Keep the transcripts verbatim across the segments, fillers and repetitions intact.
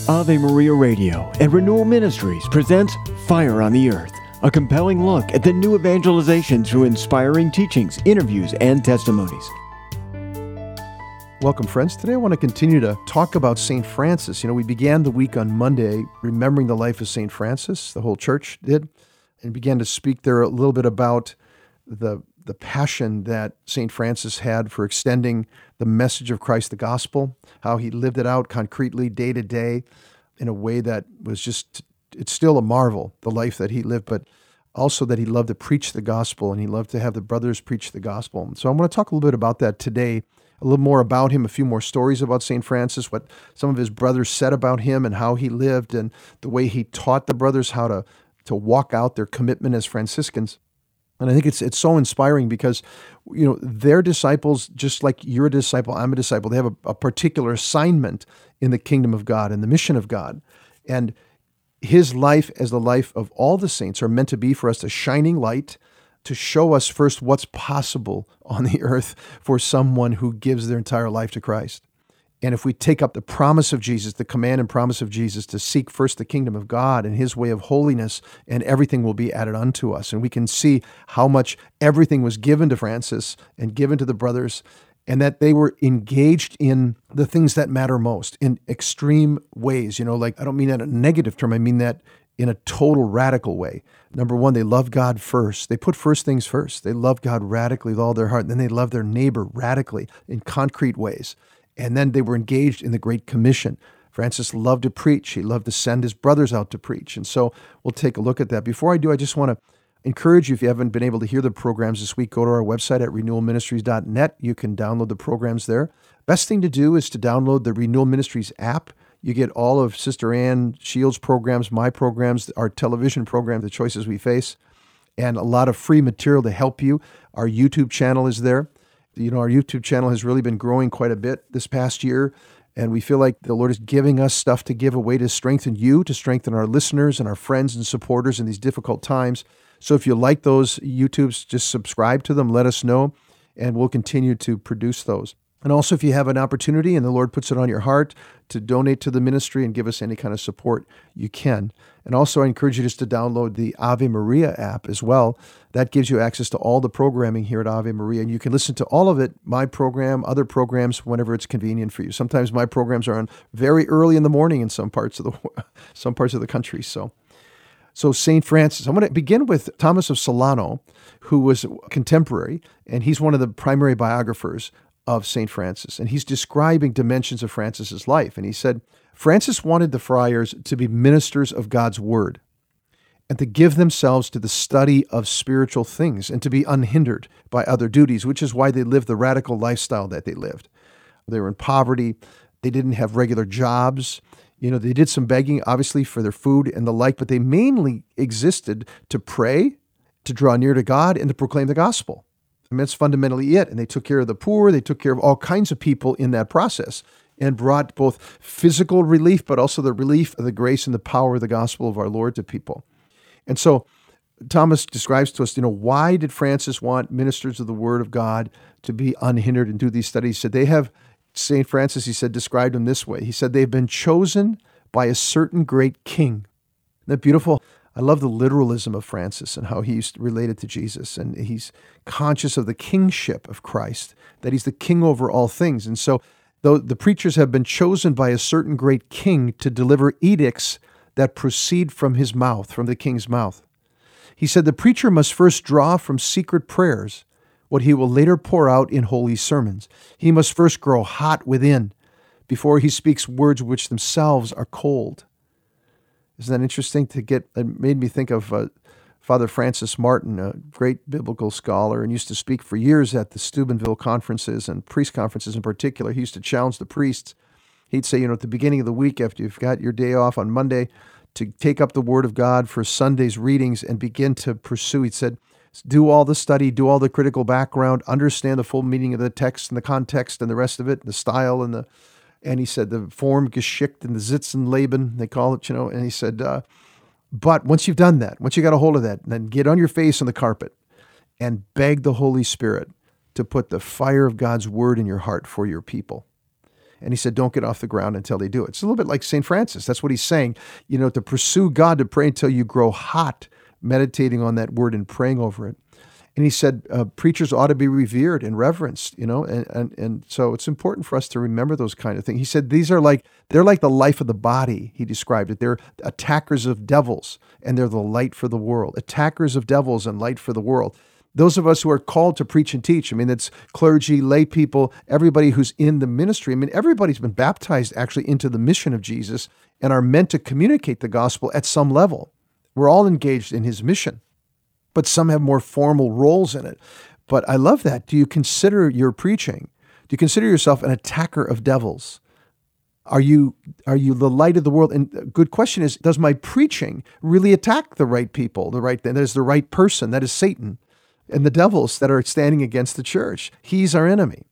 Ave Maria Radio and Renewal Ministries presents Fire on the Earth, a compelling look at the new evangelization through inspiring teachings, interviews, and testimonies. Welcome, friends. Today I want to continue to talk about Saint Francis. You know, we began the week on Monday remembering the life of Saint Francis, the whole church did, and began to speak there a little bit about the the passion that Saint Francis had for extending the message of Christ, the gospel, how he lived it out concretely day to day in a way that was just, it's still a marvel, the life that he lived, but also that he loved to preach the gospel and he loved to have the brothers preach the gospel. So I want to talk a little bit about that today, a little more about him, a few more stories about Saint Francis, what some of his brothers said about him and how he lived and the way he taught the brothers how to, to walk out their commitment as Franciscans. And I think it's it's so inspiring because, you know, they're disciples, just like you're a disciple, I'm a disciple. They have a, a particular assignment in the kingdom of God and the mission of God. And his life, as the life of all the saints, are meant to be for us a shining light to show us first what's possible on the earth for someone who gives their entire life to Christ. And if we take up the promise of Jesus, the command and promise of Jesus to seek first the kingdom of God and his way of holiness, and everything will be added unto us. And we can see how much everything was given to Francis and given to the brothers, and that they were engaged in the things that matter most in extreme ways. You know, like, I don't mean that in a negative term, I mean that in a total radical way. Number one, they love God first. They put first things first. They love God radically with all their heart. And then they love their neighbor radically in concrete ways. And then they were engaged in the Great Commission. Francis loved to preach. He loved to send his brothers out to preach. And so we'll take a look at that. Before I do, I just want to encourage you, if you haven't been able to hear the programs this week, go to our website at renewal ministries dot net. You can download the programs there. Best thing to do is to download the Renewal Ministries app. You get all of Sister Ann Shields' programs, my programs, our television program, The Choices We Face, and a lot of free material to help you. Our YouTube channel is there. You know, our YouTube channel has really been growing quite a bit this past year, and we feel like the Lord is giving us stuff to give away to strengthen you, to strengthen our listeners and our friends and supporters in these difficult times. So if you like those YouTubes, just subscribe to them, let us know, and we'll continue to produce those. And also, if you have an opportunity and the Lord puts it on your heart to donate to the ministry and give us any kind of support, you can. And also, I encourage you just to download the Ave Maria app as well. That gives you access to all the programming here at Ave Maria, and you can listen to all of it, my program, other programs, whenever it's convenient for you. Sometimes my programs are on very early in the morning in some parts of the some parts of the country. So, so Saint Francis. I'm going to begin with Thomas of Celano, who was contemporary, and he's one of the primary biographers of Saint Francis. And he's describing dimensions of Francis's life. And he said, Francis wanted the friars to be ministers of God's word and to give themselves to the study of spiritual things and to be unhindered by other duties, which is why they lived the radical lifestyle that they lived. They were in poverty. They didn't have regular jobs. You know, they did some begging, obviously, for their food and the like, but they mainly existed to pray, to draw near to God, and to proclaim the gospel. I mean, that's fundamentally it. And they took care of the poor. They took care of all kinds of people in that process and brought both physical relief, but also the relief of the grace and the power of the gospel of our Lord to people. And so Thomas describes to us, you know, why did Francis want ministers of the word of God to be unhindered and do these studies? He said they have, Saint Francis, he said, described them this way. He said, they've been chosen by a certain great king. Isn't that beautiful? I love the literalism of Francis and how he's related to Jesus, and he's conscious of the kingship of Christ, that he's the king over all things. And so though the preachers have been chosen by a certain great king to deliver edicts that proceed from his mouth, from the king's mouth. He said the preacher must first draw from secret prayers what he will later pour out in holy sermons. He must first grow hot within before he speaks words which themselves are cold. Isn't that interesting to get? It made me think of uh, Father Francis Martin, a great biblical scholar, and used to speak for years at the Steubenville conferences and priest conferences in particular. He used to challenge the priests. He'd say, you know, at the beginning of the week, after you've got your day off on Monday, to take up the Word of God for Sunday's readings and begin to pursue. He said, do all the study, do all the critical background, understand the full meaning of the text and the context and the rest of it, the style and the And he said the form geschickt and the Sitzenleben, they call it, you know. And he said, uh, but once you've done that, once you got a hold of that, then get on your face on the carpet and beg the Holy Spirit to put the fire of God's word in your heart for your people. And he said, don't get off the ground until they do it. It's a little bit like Saint Francis. That's what he's saying. You know, to pursue God, to pray until you grow hot, meditating on that word and praying over it. And he said, uh, preachers ought to be revered and reverenced, you know, and, and and so it's important for us to remember those kind of things. He said, these are like, they're like the life of the body, he described it. They're attackers of devils, and they're the light for the world. Attackers of devils and light for the world. Those of us who are called to preach and teach, I mean, it's clergy, lay people, everybody who's in the ministry. I mean, everybody's been baptized actually into the mission of Jesus and are meant to communicate the gospel at some level. We're all engaged in his mission, but some have more formal roles in it. But I love that. Do you consider your preaching? Do you consider yourself an attacker of devils? Are you are you the light of the world? And a good question is, does my preaching really attack the right people, the right, that is the right person, that is Satan, and the devils that are standing against the church? He's our enemy.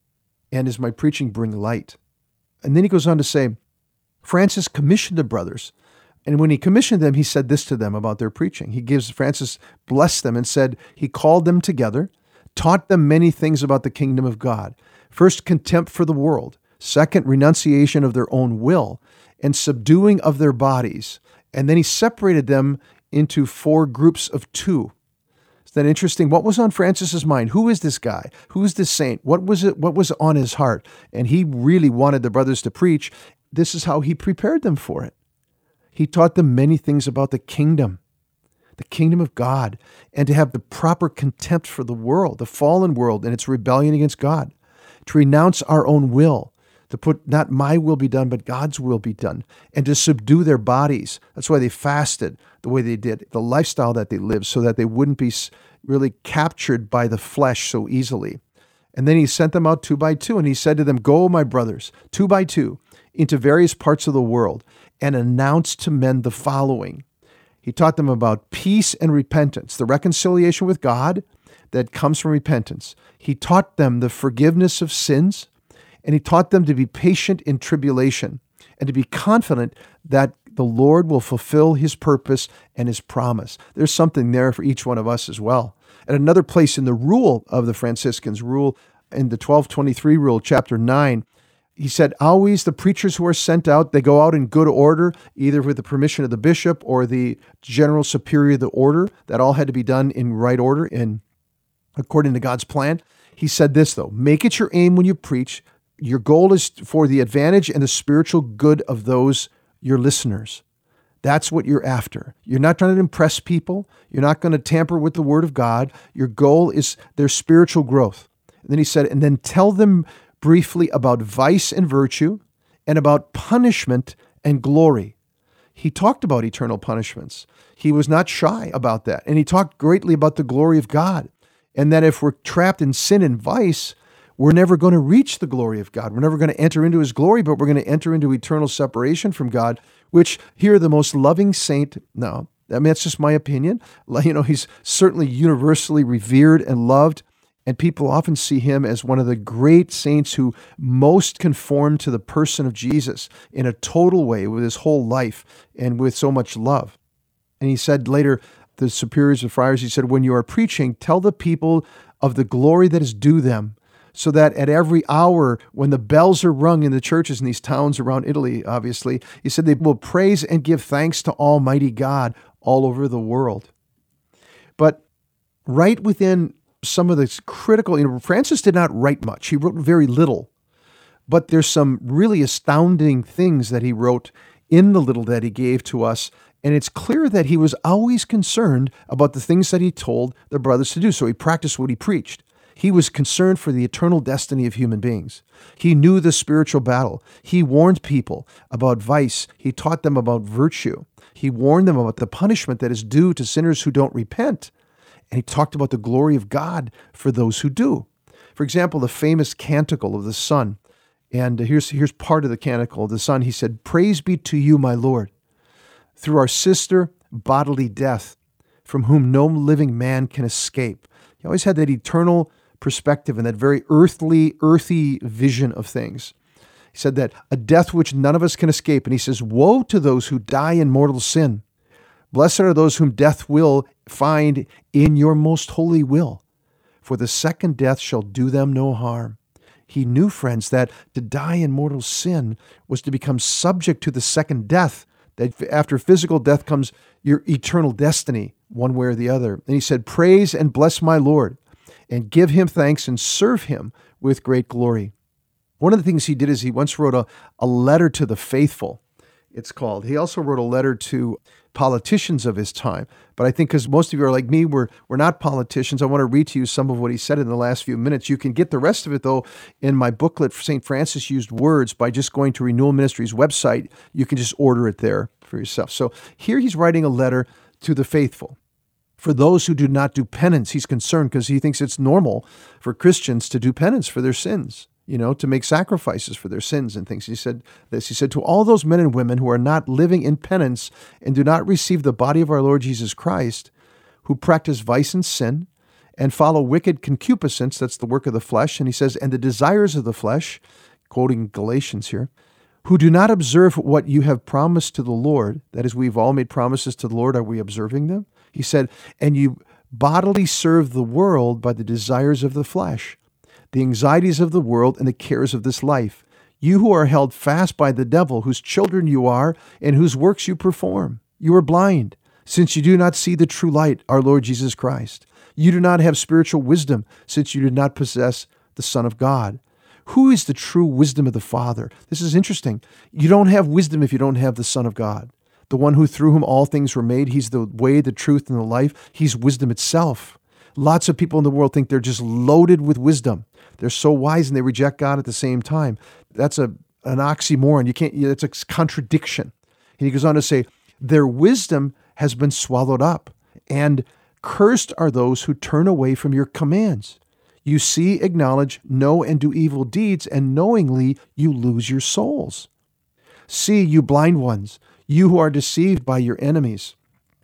And does my preaching bring light? And then he goes on to say, Francis commissioned the brothers. And when he commissioned them, he said this to them about their preaching. He gives, Francis blessed them and said, he called them together, taught them many things about the kingdom of God. First, contempt for the world. Second, renunciation of their own will and subduing of their bodies. And then he separated them into four groups of two. Isn't that interesting? What was on Francis's mind? Who is this guy? Who is this saint? What was it? What was on his heart? And he really wanted the brothers to preach. This is how he prepared them for it. He taught them many things about the kingdom, the kingdom of God, and to have the proper contempt for the world, the fallen world and its rebellion against God, to renounce our own will, to put not my will be done, but God's will be done, and to subdue their bodies. That's why they fasted the way they did, the lifestyle that they lived, so that they wouldn't be really captured by the flesh so easily. And then he sent them out two by two, and he said to them, go, my brothers, two by two, into various parts of the world, and announce to men the following. He taught them about peace and repentance, the reconciliation with God that comes from repentance. He taught them the forgiveness of sins, and he taught them to be patient in tribulation and to be confident that the Lord will fulfill his purpose and his promise. There's something there for each one of us as well. At another place in the rule of the Franciscans, rule in the twelve twenty-three rule, chapter nine, he said, always the preachers who are sent out, they go out in good order, either with the permission of the bishop or the general superior of the order. That all had to be done in right order and according to God's plan. He said this, though, make it your aim when you preach. Your goal is for the advantage and the spiritual good of those, your listeners. That's what you're after. You're not trying to impress people. You're not going to tamper with the word of God. Your goal is their spiritual growth. And then he said, and then tell them briefly about vice and virtue and about punishment and glory. He talked about eternal punishments. He was not shy about that. And he talked greatly about the glory of God, and that if we're trapped in sin and vice, we're never going to reach the glory of God. We're never going to enter into his glory, but we're going to enter into eternal separation from God, which here the most loving saint, no, I mean, that's just my opinion. You know, he's certainly universally revered and loved. And people often see him as one of the great saints who most conformed to the person of Jesus in a total way with his whole life and with so much love. And he said later, the superiors and friars, he said, when you are preaching, tell the people of the glory that is due them, so that at every hour when the bells are rung in the churches in these towns around Italy, obviously, he said they will praise and give thanks to Almighty God all over the world. But right within some of the critical, you know, Francis did not write much. He wrote very little, but there's some really astounding things that he wrote in the little that he gave to us. And it's clear that he was always concerned about the things that he told the brothers to do. So he practiced what he preached. He was concerned for the eternal destiny of human beings. He knew the spiritual battle. He warned people about vice. He taught them about virtue. He warned them about the punishment that is due to sinners who don't repent. And he talked about the glory of God for those who do. For example, the famous canticle of the Son. And here's, here's part of the canticle of the Son. He said, praise be to you, my Lord, through our sister bodily death, from whom no living man can escape. He always had that eternal perspective and that very earthly, earthy vision of things. He said that a death which none of us can escape. And he says, woe to those who die in mortal sin. Blessed are those whom death will find in your most holy will, for the second death shall do them no harm. He knew, friends, that to die in mortal sin was to become subject to the second death, that after physical death comes your eternal destiny, one way or the other. And he said, praise and bless my Lord, and give him thanks and serve him with great glory. One of the things he did is he once wrote a, a letter to the faithful, it's called. He also wrote a letter to politicians of his time. But I think because most of you are like me, we're, we're not politicians, I want to read to you some of what he said in the last few minutes. You can get the rest of it, though, in my booklet, Saint Francis Used Words, by just going to Renewal Ministries website. You can just order it there for yourself. So here he's writing a letter to the faithful. For those who do not do penance, he's concerned because he thinks it's normal for Christians to do penance for their sins, you know, to make sacrifices for their sins and things. He said this, he said, to all those men and women who are not living in penance and do not receive the body of our Lord Jesus Christ, who practice vice and sin and follow wicked concupiscence, that's the work of the flesh, and he says, and the desires of the flesh, quoting Galatians here, who do not observe what you have promised to the Lord, that is, we've all made promises to the Lord, are we observing them? He said, and you bodily serve the world by the desires of the flesh, the anxieties of the world and the cares of this life. You who are held fast by the devil, whose children you are, and whose works you perform. You are blind, since you do not see the true light, our Lord Jesus Christ. You do not have spiritual wisdom, since you do not possess the Son of God. Who is the true wisdom of the Father? This is interesting. You don't have wisdom if you don't have the Son of God. The one who through whom all things were made. He's the way, the truth, and the life. He's wisdom itself. Lots of people in the world think they're just loaded with wisdom. They're so wise and they reject God at the same time. That's a an oxymoron. You can't. It's a contradiction. And he goes on to say, their wisdom has been swallowed up, and cursed are those who turn away from your commands. You see, acknowledge, know, and do evil deeds, and knowingly you lose your souls. See, you blind ones, you who are deceived by your enemies,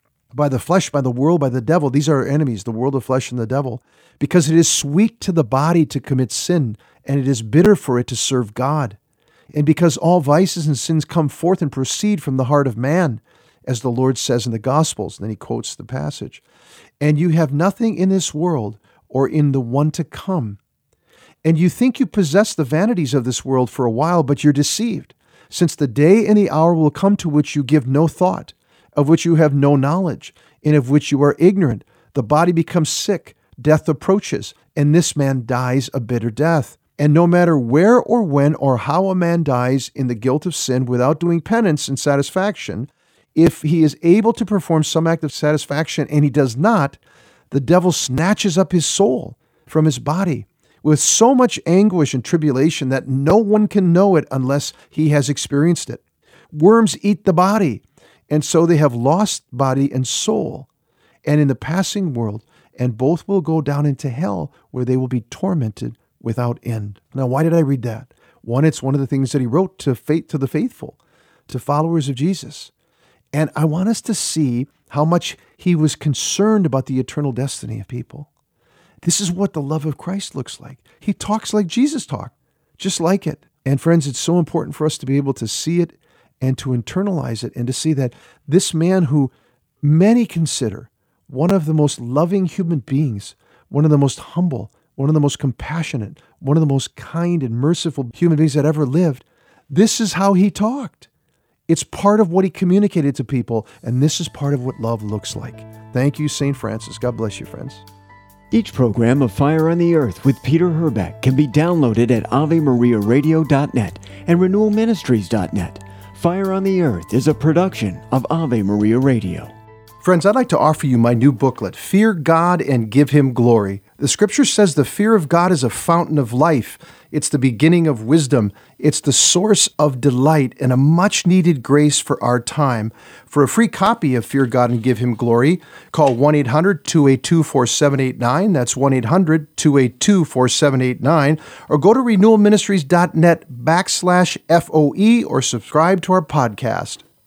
by the flesh, by the world, by the devil. These are our enemies, the world, the flesh, and the devil. Because it is sweet to the body to commit sin, and it is bitter for it to serve God. And because all vices and sins come forth and proceed from the heart of man, as the Lord says in the Gospels. And then he quotes the passage. And you have nothing in this world or in the one to come. And you think you possess the vanities of this world for a while, but you're deceived, since the day and the hour will come to which you give no thought, of which you have no knowledge, and of which you are ignorant. The body becomes sick, death approaches, and this man dies a bitter death. And no matter where or when or how a man dies in the guilt of sin without doing penance and satisfaction, if he is able to perform some act of satisfaction and he does not, the devil snatches up his soul from his body with so much anguish and tribulation that no one can know it unless he has experienced it. Worms eat the body, and so they have lost body and soul, and in the passing world, and both will go down into hell, where they will be tormented without end. Now, why did I read that? One, it's one of the things that he wrote to faith, to the faithful, to followers of Jesus. And I want us to see how much he was concerned about the eternal destiny of people. This is what the love of Christ looks like. He talks like Jesus talked, just like it. And friends, it's so important for us to be able to see it and to internalize it and to see that this man who many consider one of the most loving human beings, one of the most humble, one of the most compassionate, one of the most kind and merciful human beings that ever lived, this is how he talked. It's part of what he communicated to people, and this is part of what love looks like. Thank you, Saint Francis. God bless you, friends. Each program of Fire on the Earth with Peter Herbeck can be downloaded at ave maria radio dot net and renewal ministries dot net. Fire on the Earth is a production of Ave Maria Radio. Friends, I'd like to offer you my new booklet, Fear God and Give Him Glory. The scripture says the fear of God is a fountain of life. It's the beginning of wisdom. It's the source of delight and a much-needed grace for our time. For a free copy of Fear God and Give Him Glory, call one eight hundred two eight two four seven eight nine. That's one eight hundred two eight two four seven eight nine. Or go to renewal ministries dot net backslash F O E or subscribe to our podcast.